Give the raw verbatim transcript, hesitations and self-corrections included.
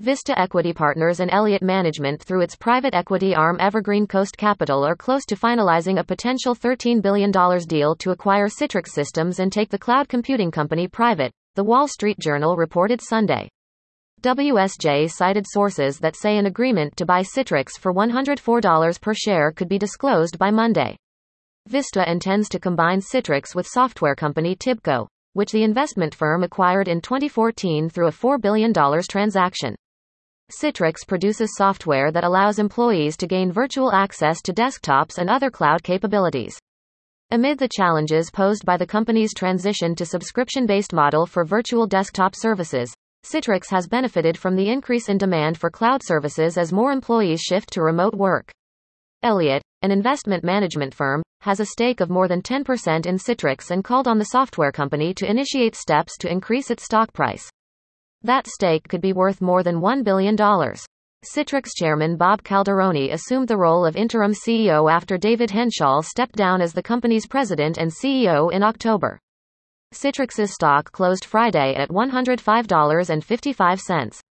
Vista Equity Partners and Elliott Management through its private equity arm Evergreen Coast Capital are close to finalizing a potential thirteen billion dollars deal to acquire Citrix Systems and take the cloud computing company private, The Wall Street Journal reported Sunday. W S J cited sources that say an agreement to buy Citrix for one hundred four dollars per share could be disclosed by Monday. Vista intends to combine Citrix with software company Tibco, which the investment firm acquired in twenty fourteen through a four billion dollars transaction. Citrix produces software that allows employees to gain virtual access to desktops and other cloud capabilities. Amid the challenges posed by the company's transition to subscription-based model for virtual desktop services, Citrix has benefited from the increase in demand for cloud services as more employees shift to remote work. Elliott, an investment management firm, has a stake of more than ten percent in Citrix and called on the software company to initiate steps to increase its stock price. That stake could be worth more than one billion dollars. Citrix chairman Bob Calderoni assumed the role of interim C E O after David Henshall stepped down as the company's president and C E O in October. Citrix's stock closed Friday at one hundred five dollars and fifty-five cents.